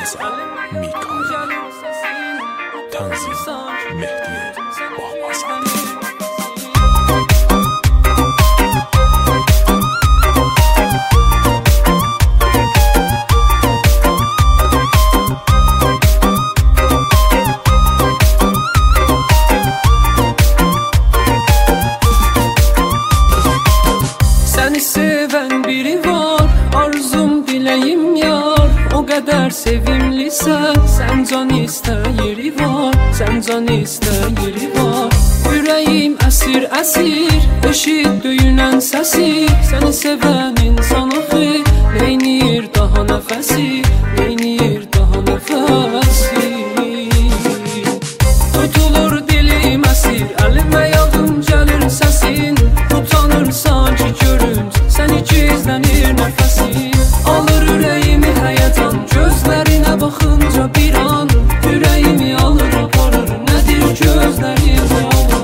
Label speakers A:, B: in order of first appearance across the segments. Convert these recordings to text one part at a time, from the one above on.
A: Reza Mikail, Tanzim Mehdi Bahbazad.
B: Seni seven biri var, arzum dileyim yar. O kadar sevimlisen, sen can iste yeri var. Sen can iste yeri var. Yüreğim əsir əsir, eşit döyünən səsi. Seni seven insan axı, neynir daha nəfəsi, neynir daha nəfəsi. Tutulur dilim əsir, əlimə yağım gəlir səsin. Utanırsan ki görüncə, səni gizlənir nəfəsin. Alır ürəyimi həyəcan, gözlərinə baxınca bir an. Ürəyimi alır aparır, nədir gözlərində olan.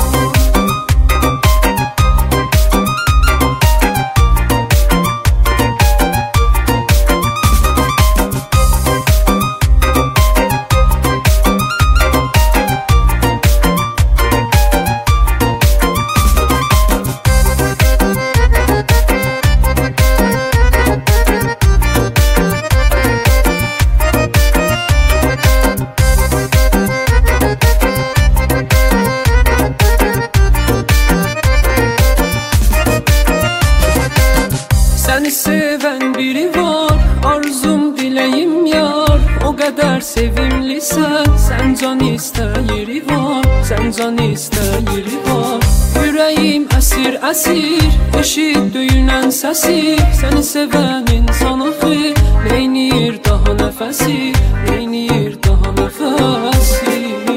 B: Seni seven biri var, arzum dileyim yar. O kadar sevimlisen, sen can iste yeri var. Sen can iste yeri var. Yüreğim əsir əsir, eşit döyünən səsi. Seni seven insan axı, neynir daha nəfəsi, neynir daha nəfəsi.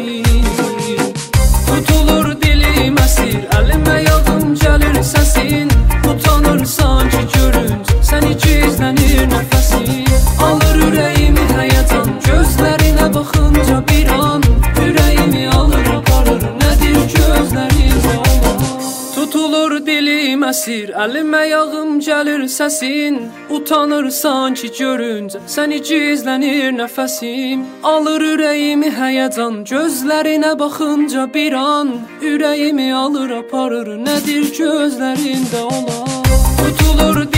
B: Tutulur dilim əsir, əlimə yağım gəlir səsin. Utanırsan ki görüncə, səni gizlənir nəfəsin. Alır ürəyimi həyəcan, gözlərinə baxınca bir an. Ürəyimi alır aparır, nədir gözlərində olan. Tutulur dilim əsir, əlimə yağım gəlir səsin. Utanırsan ki görüncə, səni gizlənir nəfəsim. Alır ürəyimi həyəcan, gözlərinə baxınca bir an. Ürəyimi alır aparır, nədir gözlərində olan. Tutulur